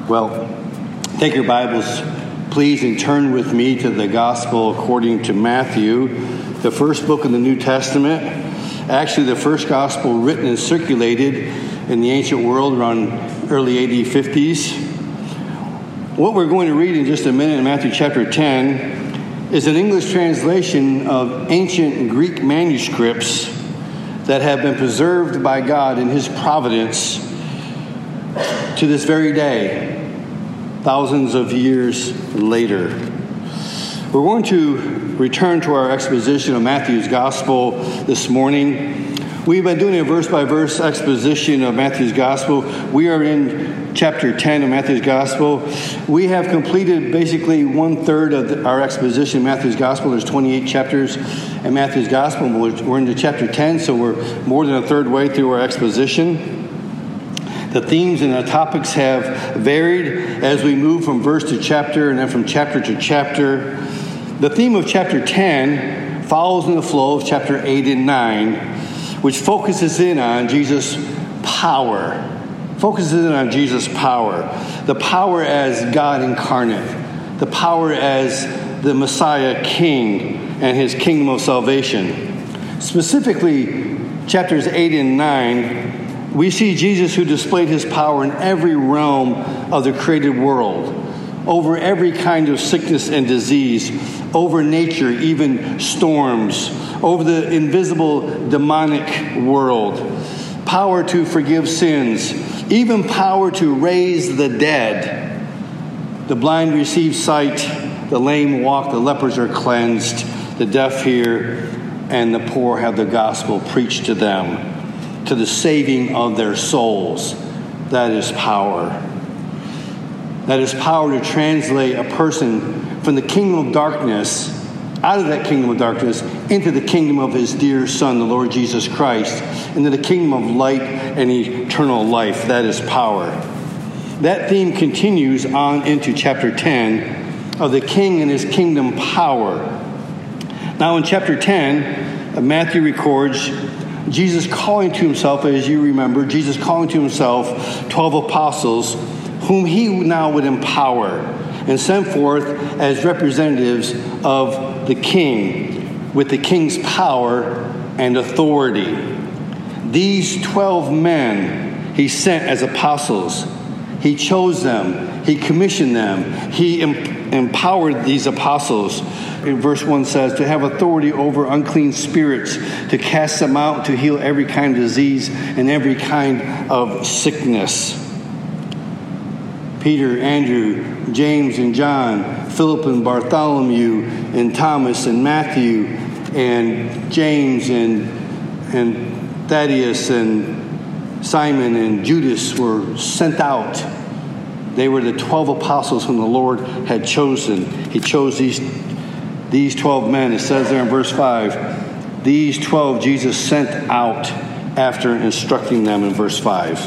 Well, take your Bibles, please, and turn with me to the Gospel according to Matthew, the first book in the New Testament. Actually, the first Gospel written and circulated in the ancient world around early AD 50s. What we're going to read in just a minute in Matthew chapter 10 is an English translation of ancient Greek manuscripts that have been preserved by God in His providence to this very day, thousands of years later. We're going to return to our exposition of Matthew's Gospel this morning. We've been doing a verse-by-verse exposition of Matthew's Gospel. We are in chapter 10 of Matthew's Gospel. We have completed basically one-third of our exposition of Matthew's Gospel. There's 28 chapters in Matthew's Gospel. We're into chapter 10, so we're more than a third way through our exposition. The themes and the topics have varied as we move from verse to chapter and then from chapter to chapter. The theme of chapter 10 follows in the flow of chapter 8 and 9, which focuses in on Jesus' power. The power as God incarnate. The power as the Messiah King and His kingdom of salvation. Specifically, chapters 8 and 9, we see Jesus who displayed His power in every realm of the created world, over every kind of sickness and disease, over nature, even storms, over the invisible demonic world, power to forgive sins, even power to raise the dead. The blind receive sight, the lame walk, the lepers are cleansed, the deaf hear, and the poor have the gospel preached to them, to the saving of their souls. That is power. That is power to translate a person from the kingdom of darkness, out of that kingdom of darkness, into the kingdom of His dear Son, the Lord Jesus Christ, into the kingdom of light and eternal life. That is power. That theme continues on into chapter 10 of the King and His kingdom power. Now in chapter 10, Matthew records Jesus calling to Himself, as you remember, Jesus calling to Himself 12 apostles whom He now would empower and send forth as representatives of the King with the King's power and authority. These 12 men He sent as apostles. He chose them. He commissioned them. He empowered these apostles. In verse 1 says, to have authority over unclean spirits, to cast them out, to heal every kind of disease and every kind of sickness. Peter, Andrew, James, and John, Philip and Bartholomew, and Thomas and Matthew, and James and Thaddeus and Simon and Judas were sent out. They were the 12 apostles whom the Lord had chosen. He chose these 12 men. It says there in verse 5, these 12 Jesus sent out after instructing them in verse 5.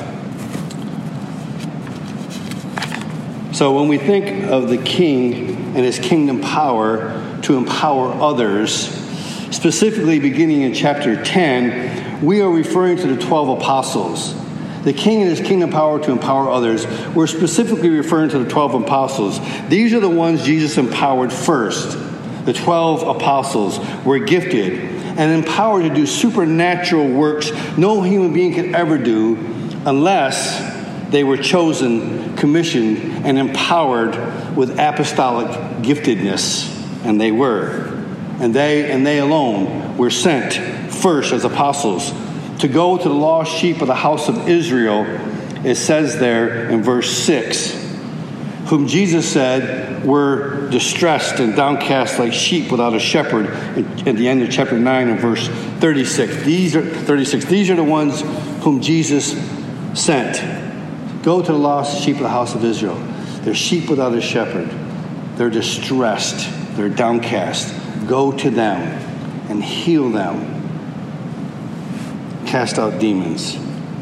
So when we think of the King and His kingdom power to empower others, specifically beginning in chapter 10, we are referring to the 12 apostles. The King and His kingdom power to empower others. We're specifically referring to the 12 apostles. These are the ones Jesus empowered first. The 12 apostles were gifted and empowered to do supernatural works no human being could ever do unless they were chosen, commissioned, and empowered with apostolic giftedness. And they were. And they alone were sent first as apostles to go to the lost sheep of the house of Israel. It says there in verse 6, whom Jesus said were distressed and downcast like sheep without a shepherd, at the end of chapter 9 and verse 36. These are the ones whom Jesus sent. Go to the lost sheep of the house of Israel. They're sheep without a shepherd. They're distressed. They're downcast. Go to them and heal them. Cast out demons.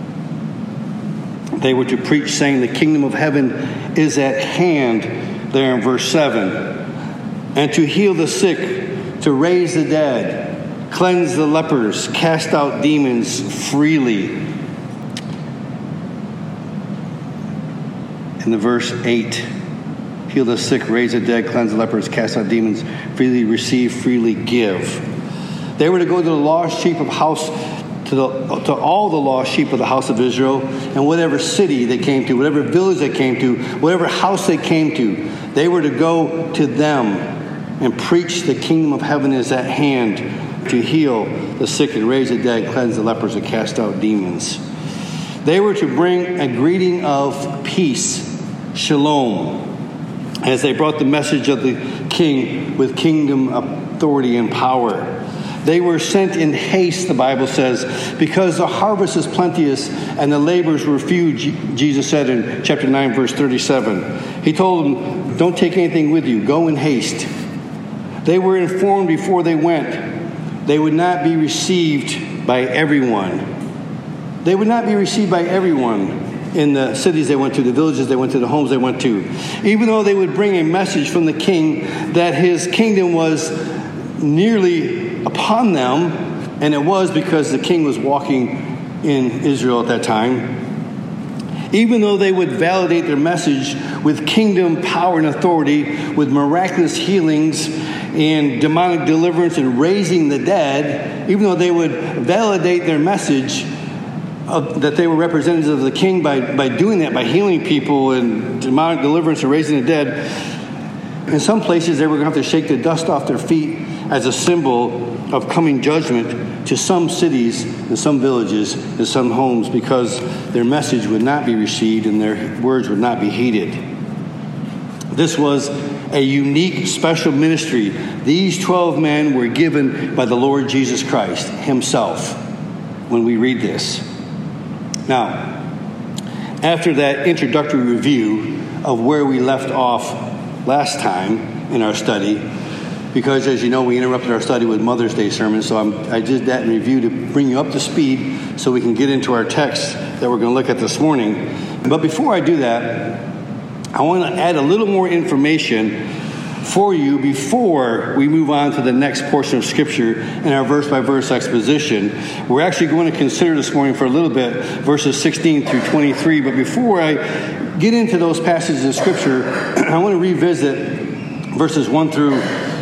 They were to preach, saying, the kingdom of heaven is at hand, there in verse 7. And to heal the sick, to raise the dead, cleanse the lepers, cast out demons freely. And in the verse 8. Heal the sick, raise the dead, cleanse the lepers, cast out demons, freely receive, freely give. They were to go to the lost sheep of house, to all the lost sheep of the house of Israel, and whatever city they came to, whatever village they came to, whatever house they came to, they were to go to them and preach the kingdom of heaven is at hand, to heal the sick and raise the dead, cleanse the lepers, and cast out demons. They were to bring a greeting of peace, shalom, as they brought the message of the king with kingdom authority and power. They were sent in haste, the Bible says, because the harvest is plenteous and the laborers were few, Jesus said in chapter 9, verse 37. He told them, don't take anything with you. Go in haste. They were informed before they went. They would not be received by everyone. They would not be received by everyone in the cities they went to, the villages they went to, the homes they went to. Even though they would bring a message from the king that his kingdom was nearly upon them, and it was because the king was walking in Israel at that time. Even though they would validate their message with kingdom power and authority, with miraculous healings and demonic deliverance and raising the dead, even though they would validate their message that they were representatives of the king by doing that, by healing people and demonic deliverance and raising the dead, in some places they were going to have to shake the dust off their feet as a symbol of coming judgment to some cities and some villages and some homes, because their message would not be received and their words would not be heeded. This was a unique, special ministry. These 12 men were given by the Lord Jesus Christ himself when we read this. Now, after that introductory review of where we left off last time in our study, because as you know, we interrupted our study with Mother's Day sermon, so I did that in review to bring you up to speed so we can get into our text that we're going to look at this morning. But before I do that, I want to add a little more information for you before we move on to the next portion of Scripture in our verse-by-verse exposition. We're actually going to consider this morning for a little bit verses 16 through 23. But before I get into those passages of Scripture, I want to revisit verses 1 through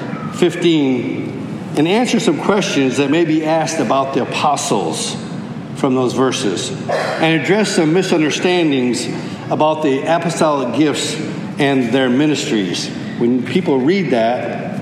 15 and answer some questions that may be asked about the apostles from those verses, and address some misunderstandings about the apostolic gifts and their ministries. When people read that,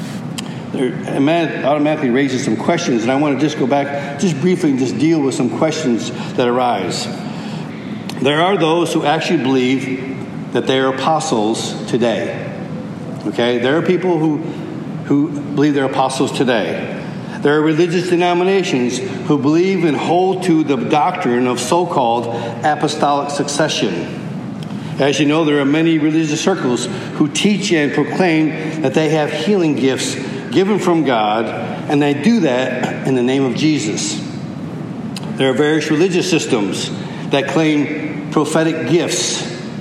it automatically raises some questions, and I want to just go back just briefly and just deal with some questions that arise. There are those who actually believe that they are apostles today. Okay? There are people who believe they're apostles today. There are religious denominations who believe and hold to the doctrine of so-called apostolic succession. As you know, there are many religious circles who teach and proclaim that they have healing gifts given from God, and they do that in the name of Jesus. There are various religious systems that claim prophetic gifts.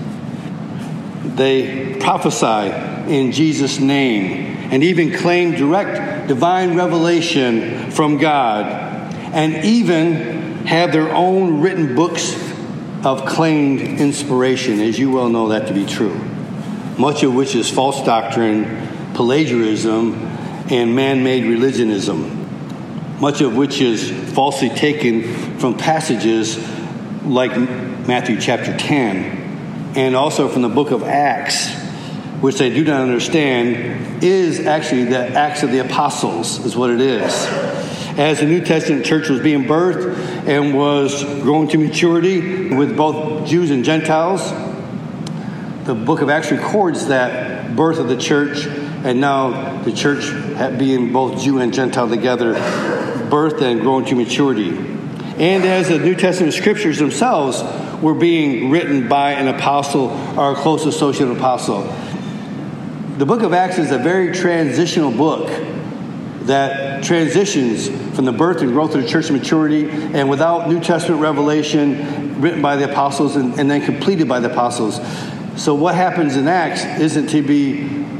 They prophesy in Jesus' name and even claim direct divine revelation from God, and even have their own written books of claimed inspiration, as you well know that to be true, much of which is false doctrine, plagiarism, and man-made religionism, much of which is falsely taken from passages like Matthew chapter 10, and also from the book of Acts, which they do not understand is actually the Acts of the Apostles, is what it is. As the New Testament church was being birthed and was growing to maturity with both Jews and Gentiles, the book of Acts records that birth of the church, and now the church being both Jew and Gentile together, birthed and growing to maturity. And as the New Testament scriptures themselves were being written by an apostle or a close associate apostle. The book of Acts is a very transitional book that transitions from the birth and growth of the church to maturity, and without New Testament revelation written by the apostles and then completed by the apostles. So what happens in Acts isn't to be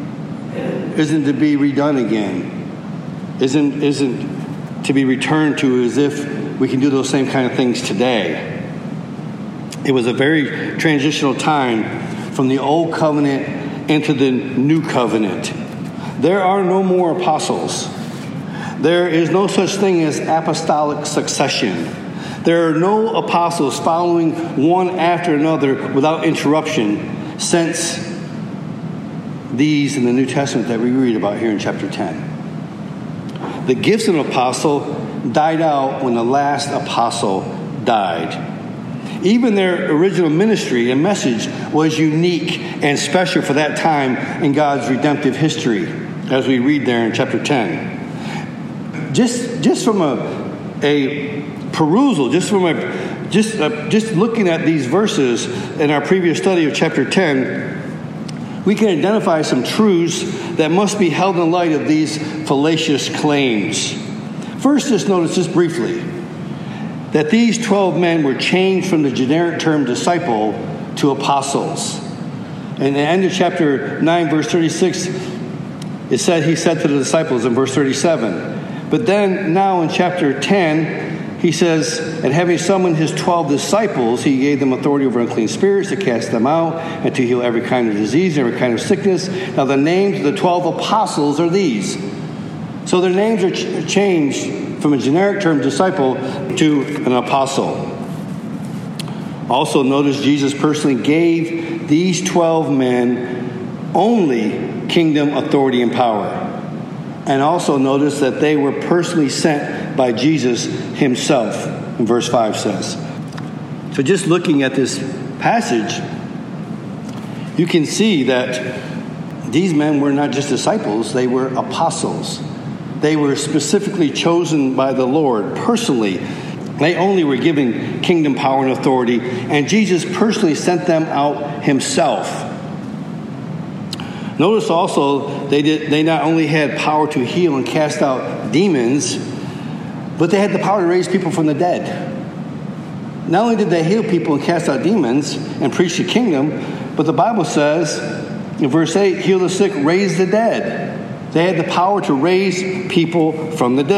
redone again, isn't to be returned to as if we can do those same kind of things today. It was a very transitional time from the old covenant into the new covenant. There are no more apostles. There is no such thing as apostolic succession. There are no apostles following one after another without interruption since these in the New Testament that we read about here in chapter 10. The gifts of an apostle died out when the last apostle died. Even their original ministry and message was unique and special for that time in God's redemptive history, as we read there in chapter 10. Just from a perusal, just looking at these verses in our previous study of chapter 10, we can identify some truths that must be held in light of these fallacious claims. First, just notice just briefly that these 12 men were changed from the generic term disciple to apostles. In the end of chapter 9, verse 36, he said to the disciples in verse 37. But then now in chapter 10, he says, and having summoned his 12 disciples, he gave them authority over unclean spirits to cast them out and to heal every kind of disease and every kind of sickness. Now the names of the 12 apostles are these. So their names are changed from a generic term disciple to an apostle. Also notice Jesus personally gave these 12 men only kingdom authority and power. And also notice that they were personally sent by Jesus himself, in verse 5 says. So just looking at this passage, you can see that these men were not just disciples, they were apostles. They were specifically chosen by the Lord personally. They only were given kingdom power and authority, and Jesus personally sent them out himself. Notice also they not only had power to heal and cast out demons, but they had the power to raise people from the dead. Not only did they heal people and cast out demons and preach the kingdom, but the Bible says in verse 8, heal the sick, raise the dead. They had the power to raise people from the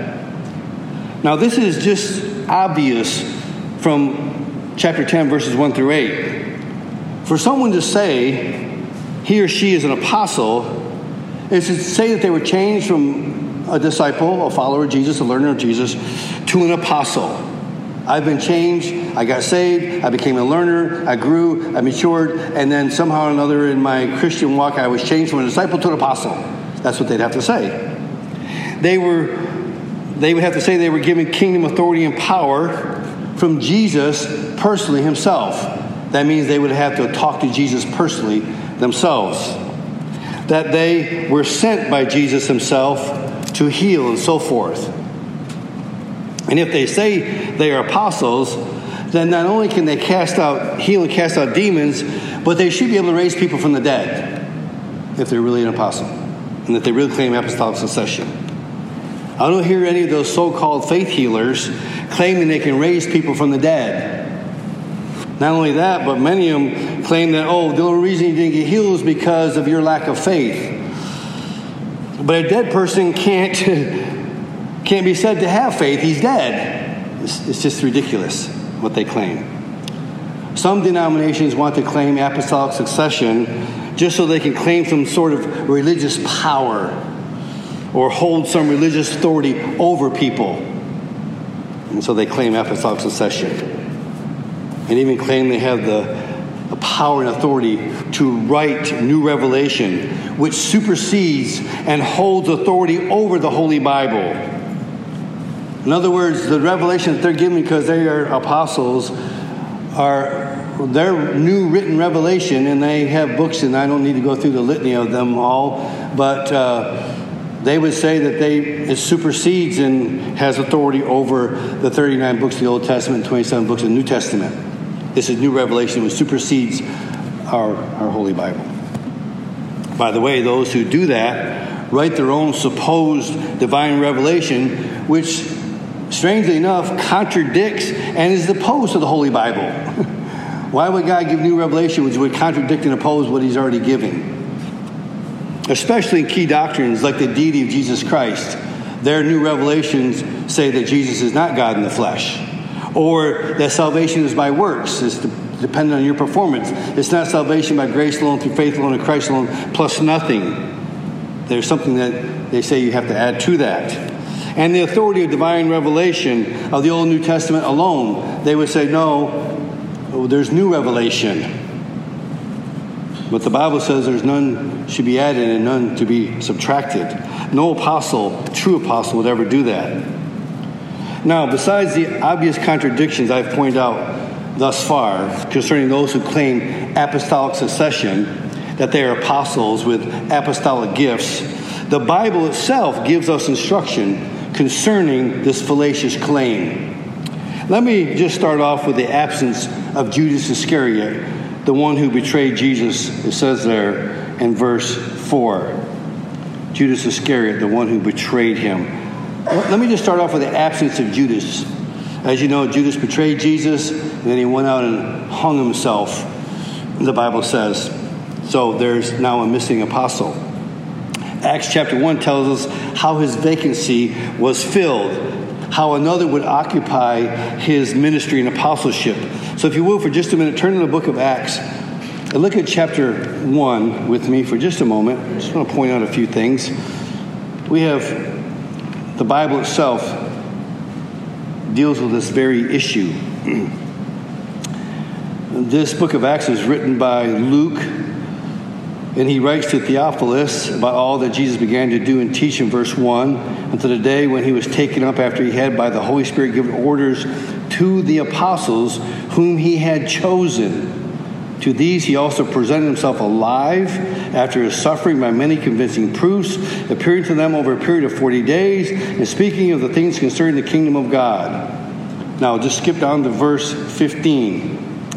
dead. Now this is just obvious from chapter 10, verses 1 through 8. For someone to say he or she is an apostle is to say that they were changed from a disciple, a follower of Jesus, a learner of Jesus, to an apostle. I've been changed, I got saved, I became a learner, I grew, I matured, and then somehow or another in my Christian walk I was changed from a disciple to an apostle. That's what they'd have to say. They would have to say they were given kingdom authority and power from Jesus personally himself. That means they would have to talk to Jesus personally themselves. That they were sent by Jesus himself to heal and so forth. And if they say they are apostles, then not only can they heal and cast out demons, but they should be able to raise people from the dead if they're really an apostle and that they really claim apostolic succession. I don't hear any of those so-called faith healers claiming they can raise people from the dead. Not only that, but many of them claim that, the only reason you didn't get healed is because of your lack of faith. But a dead person can't be said to have faith. He's dead. It's just ridiculous what they claim. Some denominations want to claim apostolic succession just so they can claim some sort of religious power or hold some religious authority over people. And so they claim apostolic succession. And even claim they have the power and authority to write new revelation, which supersedes and holds authority over the Holy Bible. In other words, the revelation that they're given because they are apostles are their new written revelation, and they have books, and I don't need to go through the litany of them all, but they would say that it supersedes and has authority over the 39 books of the Old Testament and 27 books of the New Testament. This is new revelation which supersedes our Holy Bible. By the way, those who do that write their own supposed divine revelation, which, strangely enough, contradicts and is opposed to the Holy Bible. Why would God give new revelation which would contradict and oppose what he's already given? Especially in key doctrines like the deity of Jesus Christ. Their new revelations say that Jesus is not God in the flesh, or that salvation is by works, is dependent on your performance. It's not salvation by grace alone, through faith alone, in Christ alone, plus nothing. There's something that they say you have to add to that. And the authority of divine revelation of the Old and New Testament alone, they would say, no, there's new revelation. But the Bible says there's none should be added and none to be subtracted. No apostle, true apostle, would ever do that. Now, besides the obvious contradictions I've pointed out thus far concerning those who claim apostolic succession, that they are apostles with apostolic gifts, the Bible itself gives us instruction concerning this fallacious claim. Let me just start off with the absence of Judas Iscariot, the one who betrayed Jesus. It says there in verse 4. Judas Iscariot, the one who betrayed him. Let me just start off with the absence of Judas. As you know, Judas betrayed Jesus, and then he went out and hung himself, the Bible says. So there's now a missing apostle. Acts chapter 1 tells us how his vacancy was filled, how another would occupy his ministry and apostleship. So if you will, for just a minute, turn to the book of Acts and look at chapter 1 with me for just a moment. I just want to point out a few things. We have the Bible itself deals with this very issue. This book of Acts is written by Luke, and he writes to Theophilus about all that Jesus began to do and teach in verse 1 until the day when he was taken up after he had by the Holy Spirit given orders to the apostles whom he had chosen. To these he also presented himself alive after his suffering by many convincing proofs, appearing to them over a period of 40 days and speaking of the things concerning the kingdom of God. Now just skip down to verse 15.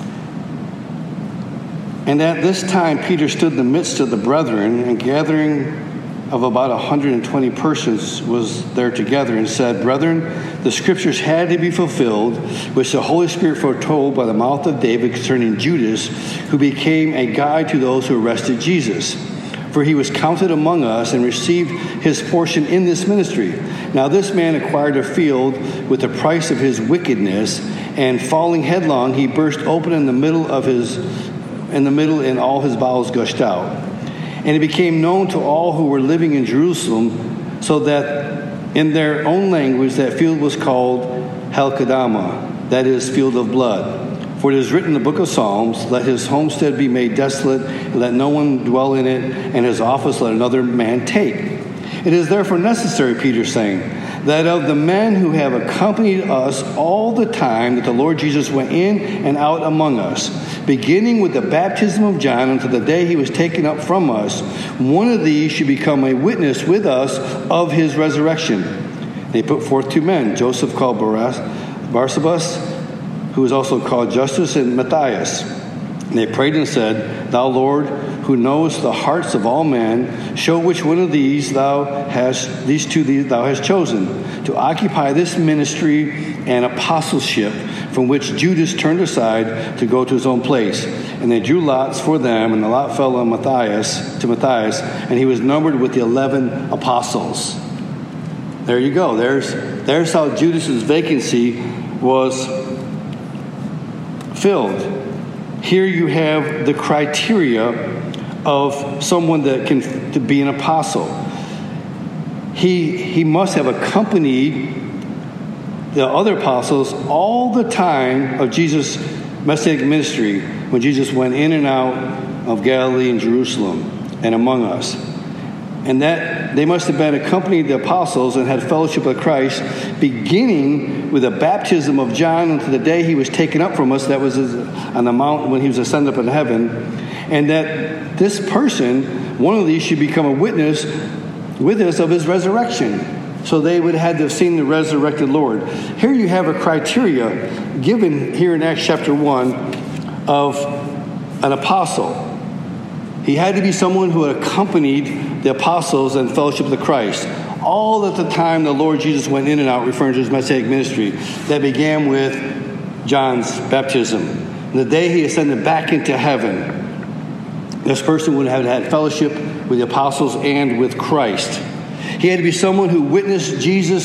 And at this time Peter stood in the midst of the brethren, and gathering of about 120 persons was there together, and said, Brethren, the scriptures had to be fulfilled, which the Holy Spirit foretold by the mouth of David concerning Judas, who became a guide to those who arrested Jesus. For he was counted among us and received his portion in this ministry. Now this man acquired a field with the price of his wickedness, and falling headlong, he burst open in the middle, and all his bowels gushed out. And it became known to all who were living in Jerusalem, so that in their own language that field was called Helkedama, that is, field of blood. For it is written in the book of Psalms, Let his homestead be made desolate, and let no one dwell in it, and his office let another man take. It is therefore necessary, Peter saying, that of the men who have accompanied us all the time that the Lord Jesus went in and out among us, beginning with the baptism of John until the day he was taken up from us, one of these should become a witness with us of his resurrection. They put forth two men, Joseph called Barsabas, who was also called Justus, and Matthias. And they prayed and said, Thou, Lord, who knows the hearts of all men, show which one of these thou hast chosen to occupy this ministry and apostleship, from which Judas turned aside to go to his own place. And they drew lots for them, and the lot fell on Matthias, and he was numbered with the 11 apostles. There you go. There's how Judas's vacancy was filled. Here you have the criteria of someone that can to be an apostle. He must have accompanied the other apostles all the time of Jesus' messianic ministry, when Jesus went in and out of Galilee and Jerusalem and among us. And that they must have been accompanied the apostles and had fellowship with Christ, beginning with the baptism of John until the day he was taken up from us. That was on the mount when he was ascended up in heaven. And that this person, one of these, should become a witness with us of his resurrection. So they would have had to have seen the resurrected Lord. Here you have a criteria given here in Acts chapter 1 of an apostle. He had to be someone who had accompanied the apostles and fellowship with Christ. All at the time the Lord Jesus went in and out, referring to his messianic ministry, that began with John's baptism. The day he ascended back into heaven, this person would have had fellowship with the apostles and with Christ. He had to be someone who witnessed Jesus'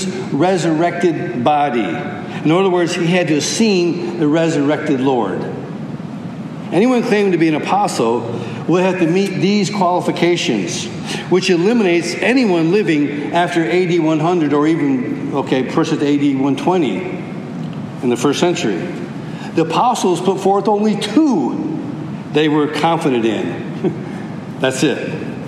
resurrected body. In other words, he had to have seen the resurrected Lord. Anyone claiming to be an apostle will have to meet these qualifications, which eliminates anyone living after AD 100 or even, push it to AD 120 in the first century. The apostles put forth only 2 they were confident in. That's it.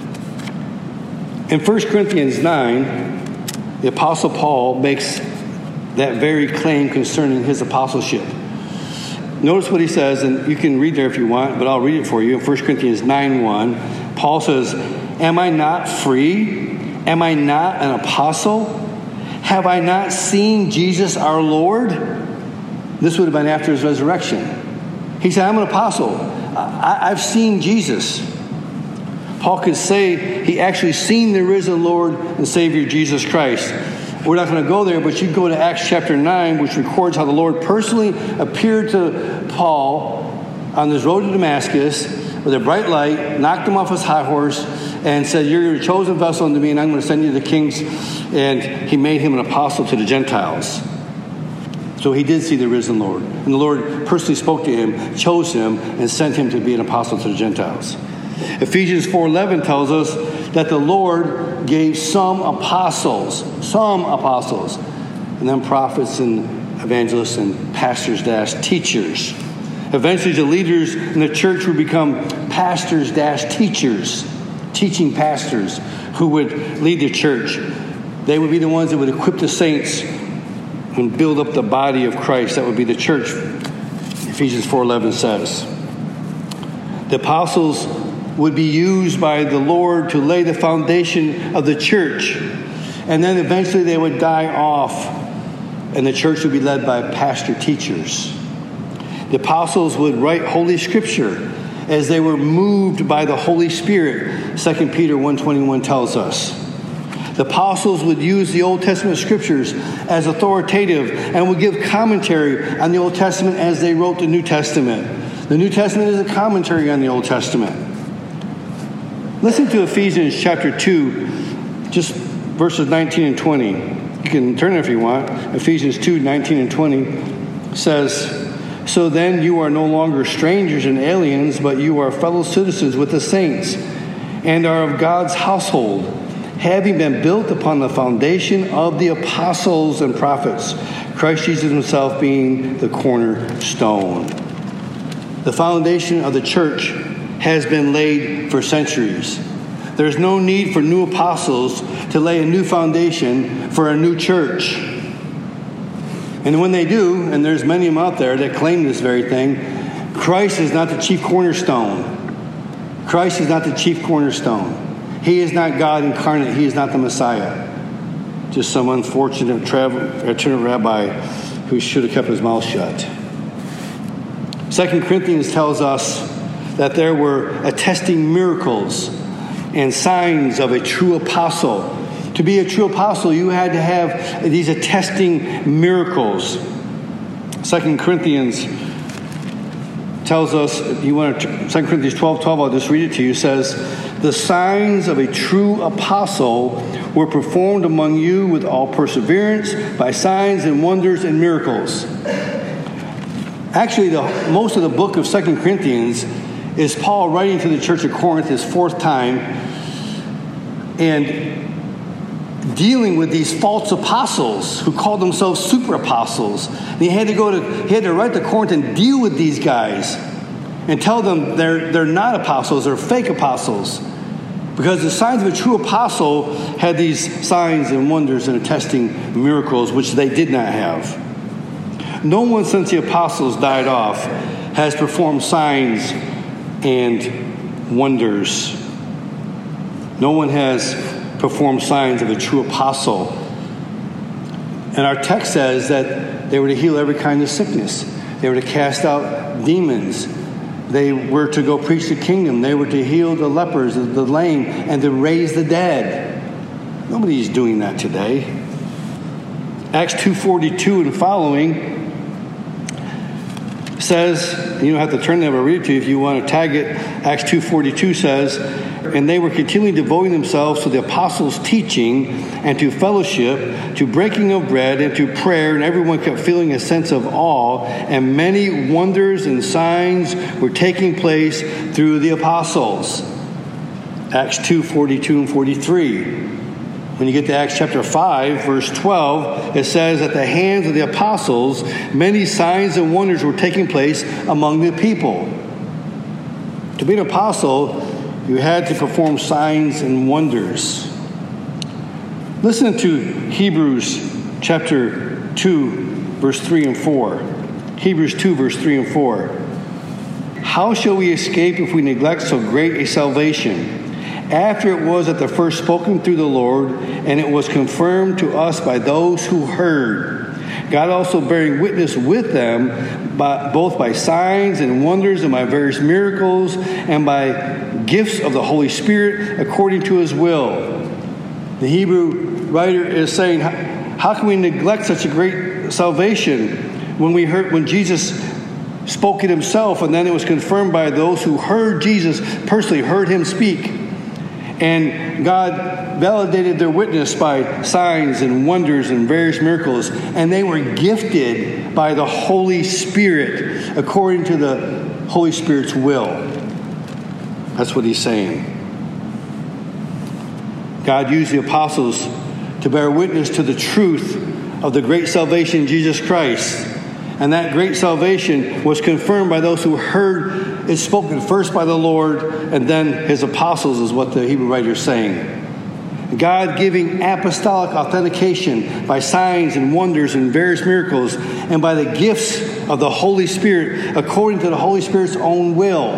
In 1 Corinthians 9, the Apostle Paul makes that very claim concerning his apostleship. Notice what he says, and you can read there if you want, but I'll read it for you. In 1 Corinthians 9:1, Paul says, "Am I not free? Am I not an apostle? Have I not seen Jesus our Lord?" This would have been after his resurrection. He said, "I'm an apostle. I've seen Jesus." Paul could say he actually seen the risen Lord and Savior Jesus Christ. We're not going to go there, but you go to Acts chapter 9, which records how the Lord personally appeared to Paul on his road to Damascus with a bright light, knocked him off his high horse, and said, "You're a chosen vessel unto me, and I'm going to send you to the kings." And he made him an apostle to the Gentiles. So he did see the risen Lord. And the Lord personally spoke to him, chose him, and sent him to be an apostle to the Gentiles. Ephesians 4:11 tells us that the Lord gave some apostles, and then prophets and evangelists and pastors-teachers. Eventually the leaders in the church would become pastors-teachers, teaching pastors who would lead the church. They would be the ones that would equip the saints and build up the body of Christ. That would be the church, Ephesians 4:11 says. The apostles would be used by the Lord to lay the foundation of the church. And then eventually they would die off, and the church would be led by pastor-teachers. The apostles would write Holy Scripture as they were moved by the Holy Spirit, 2 Peter 1:21 tells us. The apostles would use the Old Testament Scriptures as authoritative and would give commentary on the Old Testament as they wrote the New Testament. The New Testament is a commentary on the Old Testament. Listen to Ephesians chapter 2, just verses 19 and 20. You can turn it if you want. Ephesians 2, 19 and 20 says, "So then you are no longer strangers and aliens, but you are fellow citizens with the saints and are of God's household, having been built upon the foundation of the apostles and prophets, Christ Jesus himself being the cornerstone." The foundation of the church has been laid for centuries. There's no need for new apostles to lay a new foundation for a new church. And when they do, and there's many of them out there that claim this very thing, Christ is not the chief cornerstone. Christ is not the chief cornerstone. He is not God incarnate. He is not the Messiah. Just some unfortunate itinerant rabbi who should have kept his mouth shut. 2 Corinthians tells us that there were attesting miracles and signs of a true apostle. To be a true apostle, you had to have these attesting miracles. 2 Corinthians tells us, if you want to, 2 Corinthians 12:12, I'll just read it to you, says, "The signs of a true apostle were performed among you with all perseverance by signs and wonders and miracles." Actually, most of the book of 2 Corinthians is Paul writing to the church of Corinth his 4th time and dealing with these false apostles who called themselves super apostles. And he had to write to Corinth and deal with these guys and tell them they're not apostles, they're fake apostles. Because the signs of a true apostle had these signs and wonders and attesting miracles, which they did not have. No one since the apostles died off has performed signs and wonders. No one has performed signs of a true apostle. And our text says that they were to heal every kind of sickness. They were to cast out demons. They were to go preach the kingdom. They were to heal the lepers, the lame, and to raise the dead. Nobody's doing that today. Acts 2:42 and following says, you don't have to turn there, but read it to you if you want to tag it. Acts 2:42 says, and they were continually devoting themselves to the apostles' teaching and to fellowship, to breaking of bread and to prayer, and everyone kept feeling a sense of awe, and many wonders and signs were taking place through the apostles. Acts 2:42 and 43. When you get to Acts chapter 5, verse 12, it says, at the hands of the apostles, many signs and wonders were taking place among the people. To be an apostle, you had to perform signs and wonders. Listen to Hebrews chapter 2, verse 3 and 4. Hebrews 2, verse 3 and 4. How shall we escape if we neglect so great a salvation? After it was at the first spoken through the Lord, and it was confirmed to us by those who heard. God also bearing witness with them, both by signs and wonders and by various miracles and by gifts of the Holy Spirit according to his will. The Hebrew writer is saying, how can we neglect such a great salvation when Jesus spoke it himself, and then it was confirmed by those who heard Jesus personally, heard him speak. And God validated their witness by signs and wonders and various miracles. And they were gifted by the Holy Spirit according to the Holy Spirit's will. That's what he's saying. God used the apostles to bear witness to the truth of the great salvation in Jesus Christ. And that great salvation was confirmed by those who heard it spoken first by the Lord and then his apostles, is what the Hebrew writer is saying. God giving apostolic authentication by signs and wonders and various miracles and by the gifts of the Holy Spirit according to the Holy Spirit's own will.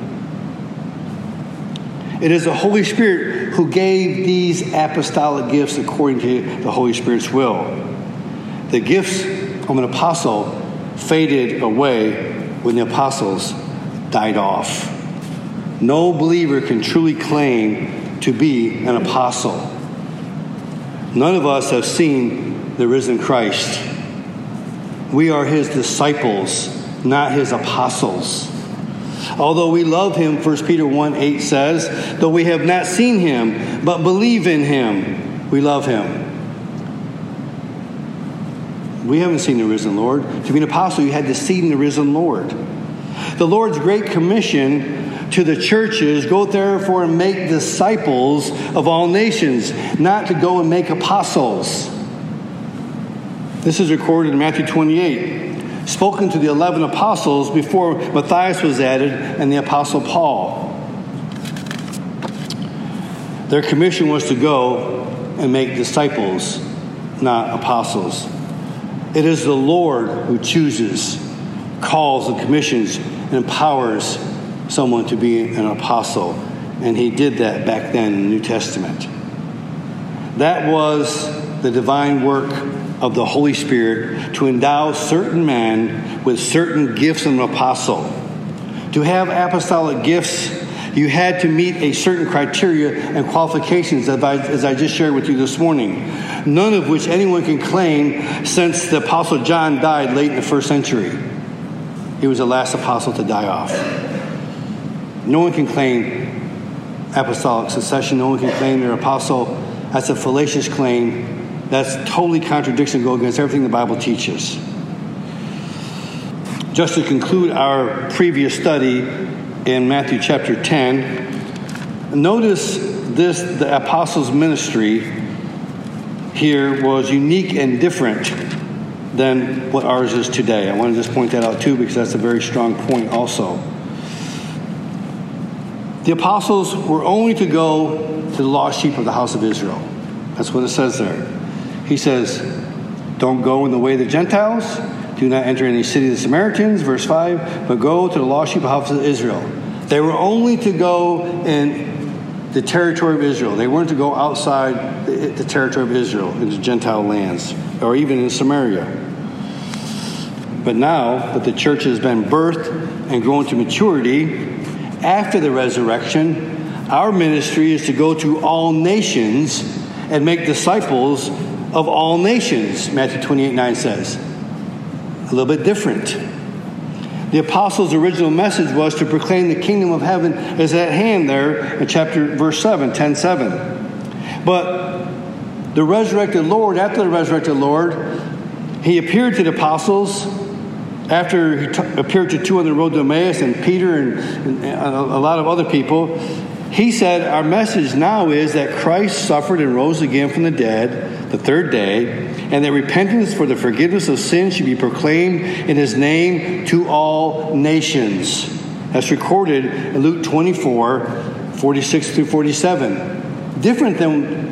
It is the Holy Spirit who gave these apostolic gifts according to the Holy Spirit's will. The gifts of an apostle faded away when the apostles died off. No believer can truly claim to be an apostle. None of us have seen the risen Christ. We are his disciples, not his apostles. Although we love him, 1 Peter 1:8 says, though we have not seen him, but believe in him, we love him. We haven't seen the risen Lord. To be an apostle, you had to see the risen Lord. The Lord's great commission to the churches, go therefore and make disciples of all nations, not to go and make apostles. This is recorded in Matthew 28, spoken to the 11 apostles before Matthias was added and the apostle Paul. Their commission was to go and make disciples, not apostles. It is the Lord who chooses, calls, and commissions, and empowers someone to be an apostle. And he did that back then in the New Testament. That was the divine work of the Holy Spirit to endow certain men with certain gifts of an apostle. To have apostolic gifts, you had to meet a certain criteria and qualifications, as I just shared with you this morning, none of which anyone can claim since the Apostle John died late in the first century. He was the last apostle to die off. No one can claim apostolic succession. No one can claim they're apostle. That's a fallacious claim. That's totally contradiction, go against everything the Bible teaches. Just to conclude our previous study in Matthew chapter 10, notice this, the apostles' ministry here was unique and different than what ours is today. I want to just point that out too, because that's a very strong point also. The apostles were only to go to the lost sheep of the house of Israel. That's what it says there. He says, don't go in the way of the Gentiles. Do not enter any city of the Samaritans, verse 5, but go to the lost sheep of the house of Israel. They were only to go in the territory of Israel. They weren't to go outside the territory of Israel, into Gentile lands, or even in Samaria. But now that the church has been birthed and grown to maturity, after the resurrection, our ministry is to go to all nations and make disciples of all nations, Matthew 28:9 says. A little bit different. The apostles' original message was to proclaim the kingdom of heaven is at hand there in verse 7, 10:7. But the resurrected Lord, after the resurrected Lord, he appeared to the apostles after he appeared to two on the road to Emmaus and Peter and a lot of other people. He said, our message now is that Christ suffered and rose again from the dead the third day, and that repentance for the forgiveness of sins should be proclaimed in his name to all nations. That's recorded in Luke 24, 46 through 47. Different than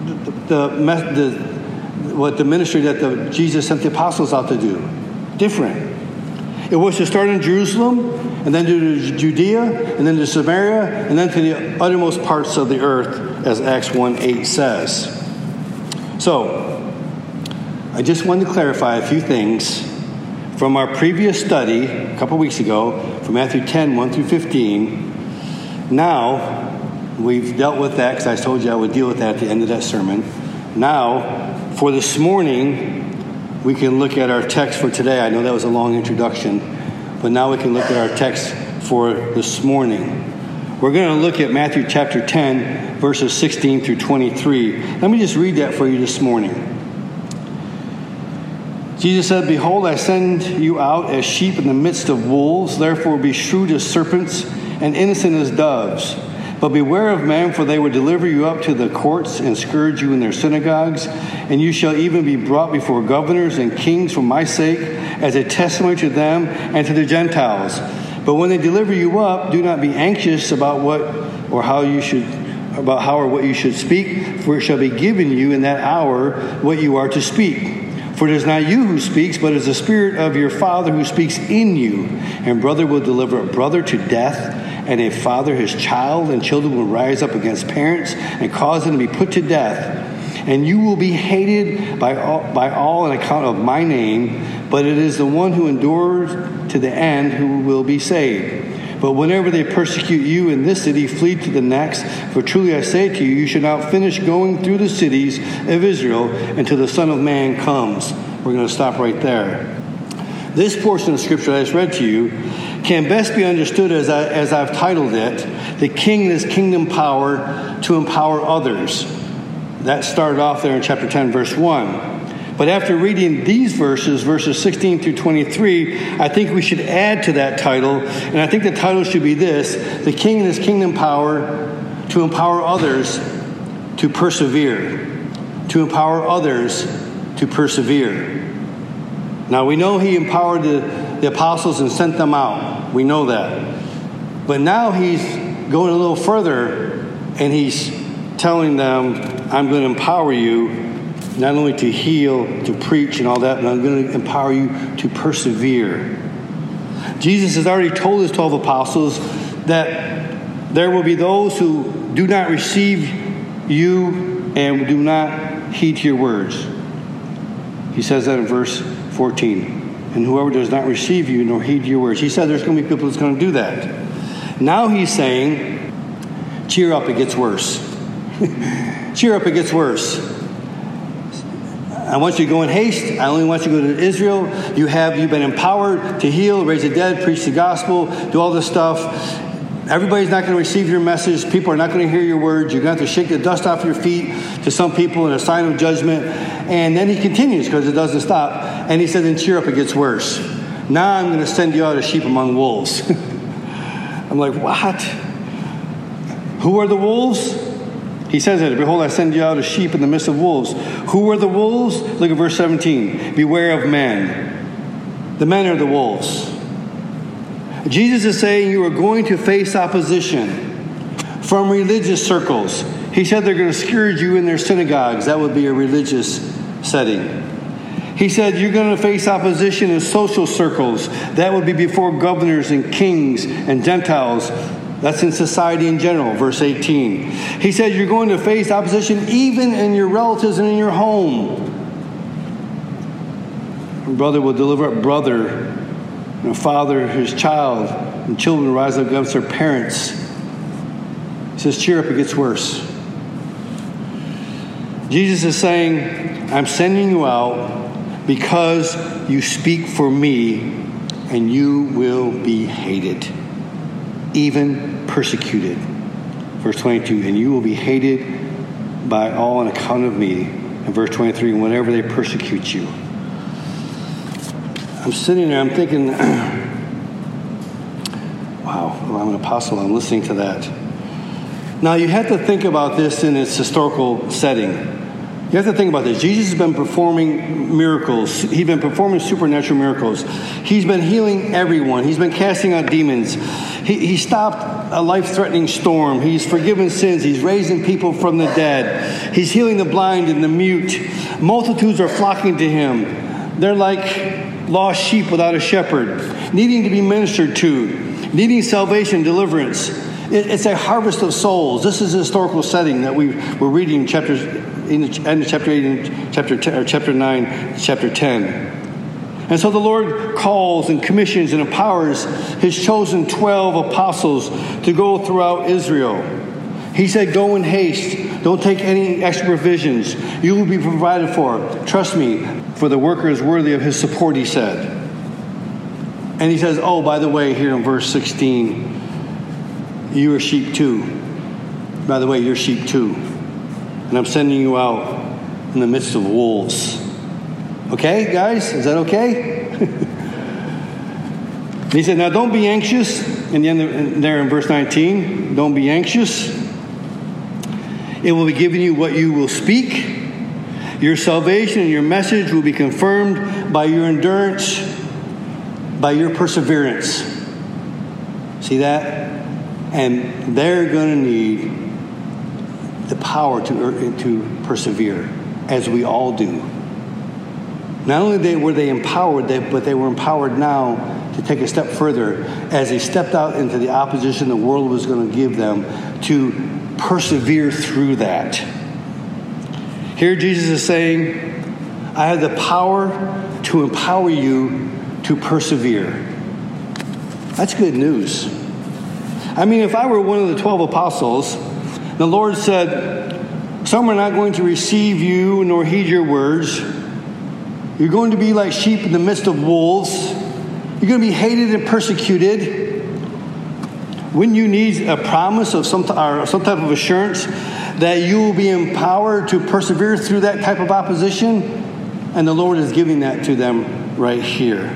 what the ministry that Jesus sent the apostles out to do. Different. It was to start in Jerusalem, and then to Judea, and then to Samaria, and then to the uttermost parts of the earth, as Acts 1:8 says. So, I just wanted to clarify a few things from our previous study a couple weeks ago, from Matthew 10, 1 through 15. Now, we've dealt with that, because I told you I would deal with that at the end of that sermon. Now, for this morning, we can look at our text for today. I know that was a long introduction, but now we can look at our text for this morning. We're going to look at Matthew chapter 10, verses 16 through 23. Let me just read that for you this morning. Jesus said, behold, I send you out as sheep in the midst of wolves. Therefore be shrewd as serpents and innocent as doves. But beware of men, for they will deliver you up to the courts and scourge you in their synagogues. And you shall even be brought before governors and kings for my sake, as a testimony to them and to the Gentiles. But when they deliver you up, do not be anxious about what or what you should speak, for it shall be given you in that hour what you are to speak. For it is not you who speaks, but it is the Spirit of your Father who speaks in you. And brother will deliver a brother to death, and a father his child, and children will rise up against parents and cause them to be put to death. And you will be hated by all on account of my name, but it is the one who endures to the end who will be saved. But whenever they persecute you in this city, flee to the next. For truly I say to you, you should not finish going through the cities of Israel until the Son of Man comes. We're going to stop right there. This portion of Scripture I just read to you can best be understood as I've titled it, the King and His Kingdom Power to Empower Others. That started off there in chapter 10, verse 1. But after reading these verses 16 through 23, I think we should add to that title, and I think the title should be this, the King and His Kingdom Power to Empower Others to Persevere. To empower others to persevere. Now, we know He empowered the apostles and sent them out. We know that. But now He's going a little further, and He's telling them, I'm going to empower you not only to heal, to preach and all that, but I'm going to empower you to persevere. Jesus has already told His 12 apostles that there will be those who do not receive you and do not heed to your words. He says that in verse 14. And whoever does not receive you nor heed your words. He said there's going to be people that's going to do that. Now He's saying, cheer up, it gets worse. Cheer up, it gets worse. I want you to go in haste. I only want you to go to Israel. You've been empowered to heal, raise the dead, preach the gospel, do all this stuff. Everybody's not going to receive your message. People are not going to hear your words. You're going to have to shake the dust off your feet to some people in a sign of judgment. And then He continues because it doesn't stop. And He says, and cheer up, it gets worse. Now I'm going to send you out as sheep among wolves. I'm like, what? Who are the wolves? He says that, behold, I send you out as sheep in the midst of wolves. Who are the wolves? Look at verse 17. Beware of men. The men are the wolves. Jesus is saying you are going to face opposition from religious circles. He said they're going to scourge you in their synagogues. That would be a religious setting. He said you're going to face opposition in social circles. That would be before governors and kings and Gentiles. That's in society in general, verse 18. He said you're going to face opposition even in your relatives and in your home. A brother will deliver up brother, and a father his child, and children rise up against their parents. He says, cheer up, it gets worse. Jesus is saying, I'm sending you out because you speak for me and you will be hated, even persecuted. Verse 22, and you will be hated by all on account of me. And verse 23, whenever they persecute you. I'm sitting there, I'm thinking, wow, I'm an apostle, I'm listening to that. Now, you have to think about this in its historical setting. You have to think about this. Jesus has been performing miracles. He's been performing supernatural miracles. He's been healing everyone. He's been casting out demons. He stopped a life-threatening storm. He's forgiven sins. He's raising people from the dead. He's healing the blind and the mute. Multitudes are flocking to him. They're like lost sheep without a shepherd, needing to be ministered to, needing salvation, deliverance. It's a harvest of souls. This is a historical setting that we're reading in chapters, in the end of chapter 8 and chapter 9, chapter 10. And so the Lord calls and commissions and empowers his chosen 12 apostles to go throughout Israel. He said, go in haste. Don't take any extra provisions. You will be provided for. Trust me, for the worker is worthy of his support, he said. And he says, oh, by the way, here in verse 16, you are sheep too. By the way, you're sheep too. And I'm sending you out in the midst of wolves. Okay, guys? Is that okay? He said, now don't be anxious. And then there in verse 19, don't be anxious. It will be given you what you will speak. Your salvation and your message will be confirmed by your endurance, by your perseverance. See that? And they're going to need the power to persevere, as we all do. Not only were they empowered, but they were empowered now to take a step further as they stepped out into the opposition the world was going to give them, to persevere through that. Here Jesus is saying, I have the power to empower you to persevere. That's good news. I mean, if I were one of the 12 apostles, the Lord said, some are not going to receive you nor heed your words. You're going to be like sheep in the midst of wolves. You're going to be hated and persecuted. Wouldn't you need a promise of some type of assurance that you will be empowered to persevere through that type of opposition? And the Lord is giving that to them right here.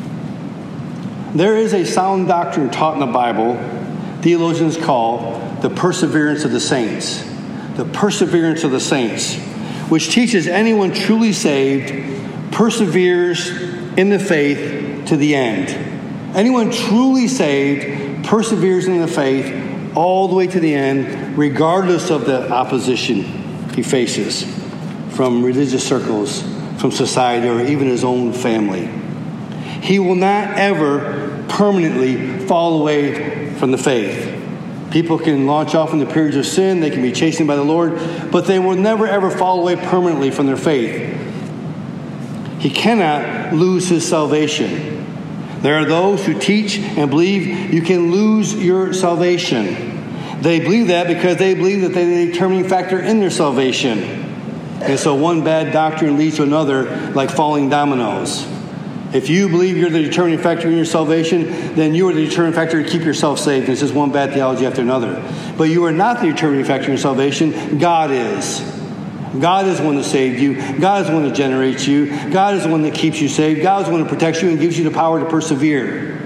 There is a sound doctrine taught in the Bible theologians call the perseverance of the saints. The perseverance of the saints, which teaches anyone truly saved perseveres in the faith to the end. Anyone truly saved perseveres in the faith all the way to the end, regardless of the opposition he faces from religious circles, from society, or even his own family. He will not ever permanently fall away from the faith. People can launch off into periods of sin. They can be chastened by the Lord, but they will never ever fall away permanently from their faith. He cannot lose his salvation. There are those who teach and believe you can lose your salvation. They believe that because they believe that they're the determining factor in their salvation. And so one bad doctrine leads to another, like falling dominoes. If you believe you're the determining factor in your salvation, then you are the determining factor to keep yourself saved. It's just one bad theology after another. But you are not the determining factor in your salvation. God is. God is the one that saved you. God is the one that generates you. God is the one that keeps you saved. God is the one that protects you and gives you the power to persevere.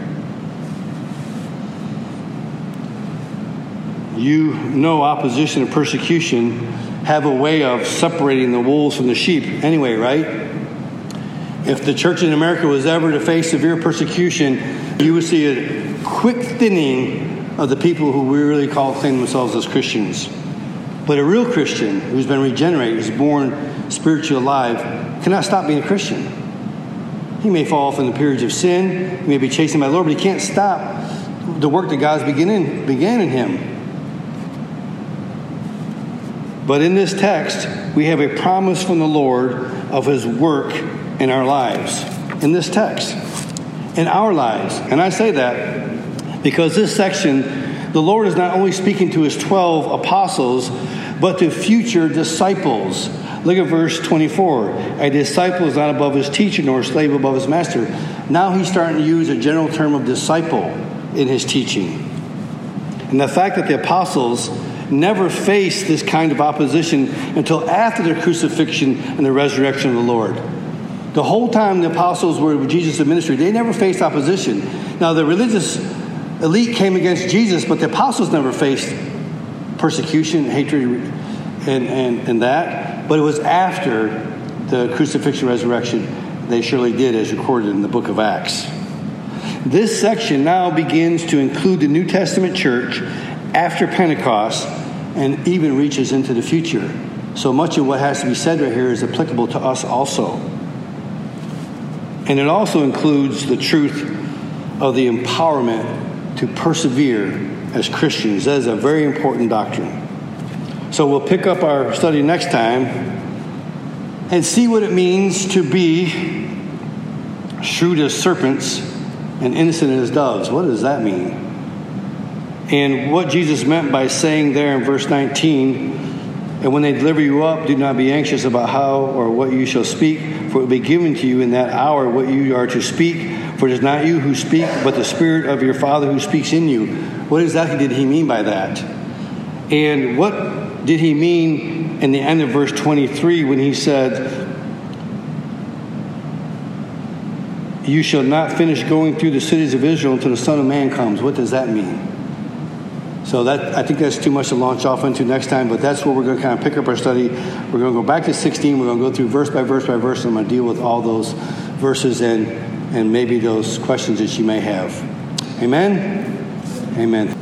You know opposition and persecution have a way of separating the wolves from the sheep anyway, right? If the church in America was ever to face severe persecution, you would see a quick thinning of the people who we really claim themselves as Christians. But a real Christian who's been regenerated, who's born spiritually alive, cannot stop being a Christian. He may fall off in the periods of sin, he may be chastened by the Lord, but he can't stop the work that God's began in him. But in this text, we have a promise from the Lord of his work in our lives. In this text. In our lives. And I say that because this section, the Lord is not only speaking to his 12 apostles, but to future disciples. Look at verse 24. A disciple is not above his teacher, nor a slave above his master. Now he's starting to use a general term of disciple in his teaching. And the fact that the apostles never faced this kind of opposition until after the crucifixion and the resurrection of the Lord. The whole time the apostles were with Jesus' ministry, they never faced opposition. Now, the religious elite came against Jesus, but the apostles never faced persecution, hatred, and that. But it was after the crucifixion and resurrection they surely did, as recorded in the book of Acts. This section now begins to include the New Testament church after Pentecost and even reaches into the future. So much of what has to be said right here is applicable to us also. And it also includes the truth of the empowerment to persevere as Christians. That is a very important doctrine. So we'll pick up our study next time and see what it means to be shrewd as serpents and innocent as doves. What does that mean? And what Jesus meant by saying there in verse 19, and when they deliver you up, do not be anxious about how or what you shall speak, for it will be given to you in that hour what you are to speak. For it is not you who speak, but the Spirit of your Father who speaks in you. What exactly did he mean by that? And what did he mean in the end of verse 23 when he said, you shall not finish going through the cities of Israel until the Son of Man comes? What does that mean? So I think that's too much to launch off into next time, but that's where we're going to kind of pick up our study. We're going to go back to 16. We're going to go through verse by verse by verse, and I'm going to deal with all those verses and maybe those questions that you may have. Amen? Amen.